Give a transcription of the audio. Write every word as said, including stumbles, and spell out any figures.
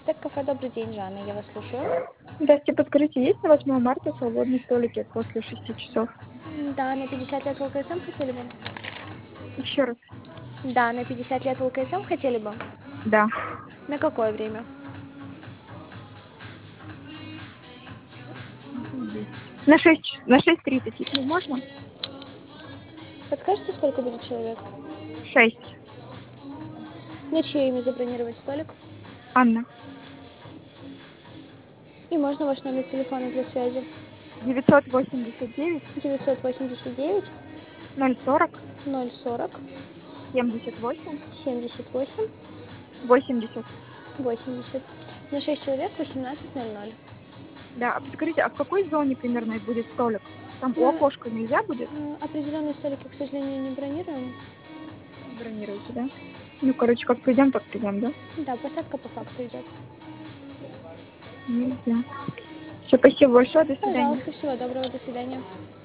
Так, кафе «Добрый день», Жанна, я вас слушаю. Здрасте, подскажите, есть на восьмое марта свободные столики после шести часов? М, Да, на пятьдесят лет в ЛКСМ хотели бы? Еще раз. Да, на пятьдесят лет в ЛКСМ хотели бы? Да. На какое время? На шесть, ч- на шесть тридцать, если можно? Подскажете, сколько будет человек? Шесть. На чье имя забронировать столик? Анна. И можно ваш номер телефона для связи? девятьсот восемьдесят девять девятьсот восемьдесят девять ноль сорок ноль сорок семьдесят восемь семьдесят восемь восемьдесят. восемьдесят. На шесть человек восемнадцать ноль ноль. Да, а подскажите, а в какой зоне примерно будет столик? Там у Мы окошка нельзя будет э, определенные столики, к сожалению, не бронируем. бронировать, да? Ну, короче, как придем, так придем, да? Да, посадка по факту идет. Нельзя. Все, спасибо большое, до свидания. Пожалуйста, всего доброго, до свидания.